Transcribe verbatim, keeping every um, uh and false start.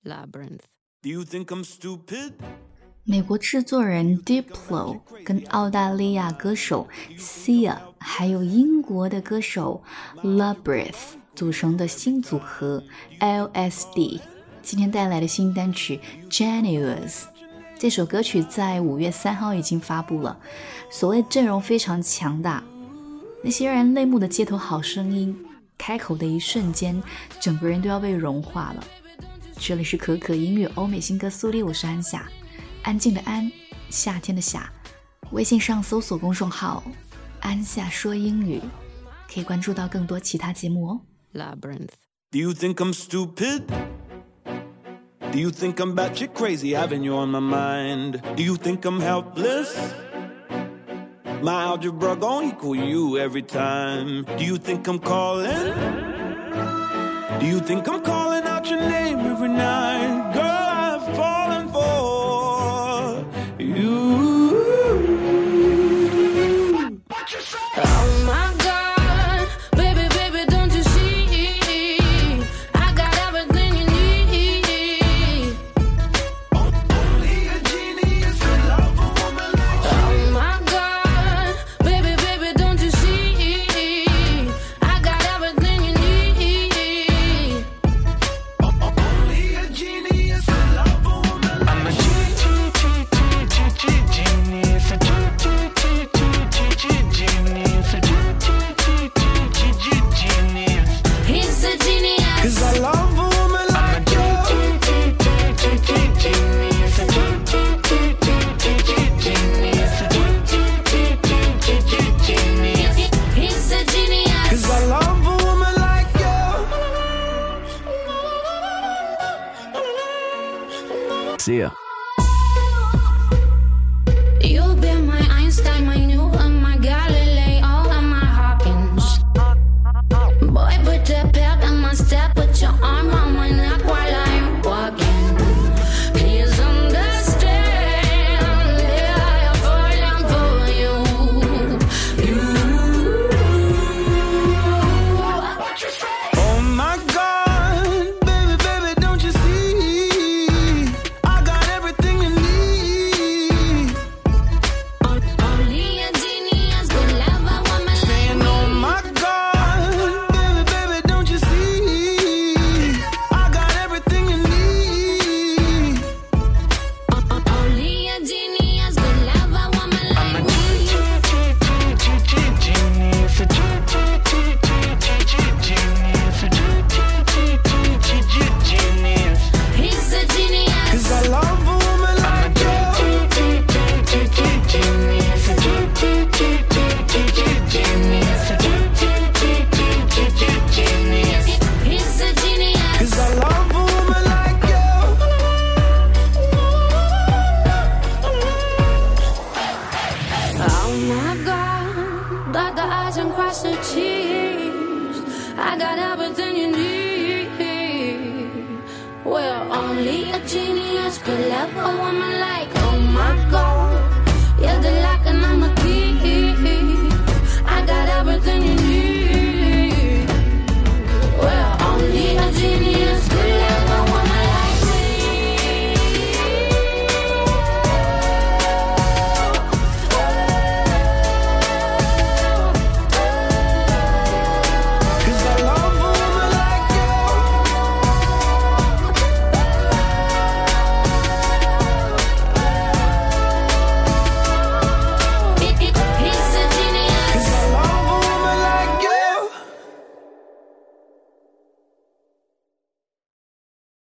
Labyrinth. Do you think I'm stupid? 美国制作人 Diplo 跟澳大利亚歌手 Sia 还有英国的歌手 Labyrinth 组成的新组合 L S D 今天带来的新单曲 Genius。 这首歌曲在五月三号已经发布了，所谓阵容非常强大，那些让人泪目的街头好声音，开口的一瞬间整个人都要被融化了。这里是可可音乐欧美新歌速递，我是安夏，安静的安，夏天的夏。微信上搜索公众号安夏说英语，可以关注到更多其他节目哦。 Labyrinth. Do you think I'm stupid? Do you think I'm batshit crazy having you on my mind? Do you think I'm helpless? My algebra gon' equal you every time. Do you think I'm calling? Do you think I'm calling out your name every night? Girl, I've fallen for you. Oh my God, baby, baby, don't you see? I got everything you need. Only a genius could love a woman like you. Oh my God, baby, baby, don't you see? I got everything you need. Only a genius could love a woman like you. I'm a G G G G G G genius, a G G G G G G genius, a G G G G G genius. He's a genius. Cause I love a woman I'm a like G you. G G G G genius, a G G G G G genius, a G G G G genius. He's a genius. Cause I love a woman like you. See ya. You've been my Einstein, my Newton, my Galileo, and my Hawkins. Boy, put the pep in my step, put your arm around my neck while I'm walking. Please understand, yeah, I'm falling for you. You. What you say? Oh my God, baby, baby, don't you see? I got everything you need. Only a genius could love a woman like Saying, me. oh my God, baby, baby, don't you see? I got everything you need. Only a genius could love a woman I'm a like G me. G G G G genius, a G G G G G genius, a G G G G genius. He's a genius. Cause I love a woman I'm a like G you. G G G G genius, a G G G G G genius, a G G G G genius. He's a genius. Cause I love a woman like you. Oh my God, dot the I's and cross the T's. I got everything you need. Well, only a genius could love a woman like, oh my God.